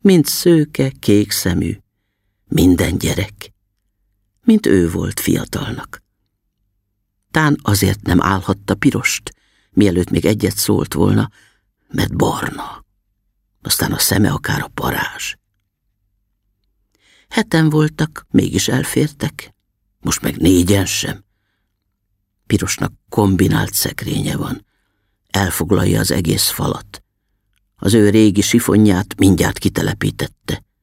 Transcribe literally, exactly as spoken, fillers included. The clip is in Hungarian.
Mind szőke, kék szemű, minden gyerek, mint ő volt fiatalnak. Tán azért nem állhatta Pirost, mielőtt még egyet szólt volna, mert barna, aztán a szeme akár a parázs. Heten voltak, mégis elfértek, most meg négyen sem. Pirosnak kombinált szekrénye van, elfoglalja az egész falat. Az ő régi sifonját mindjárt kitelepítette.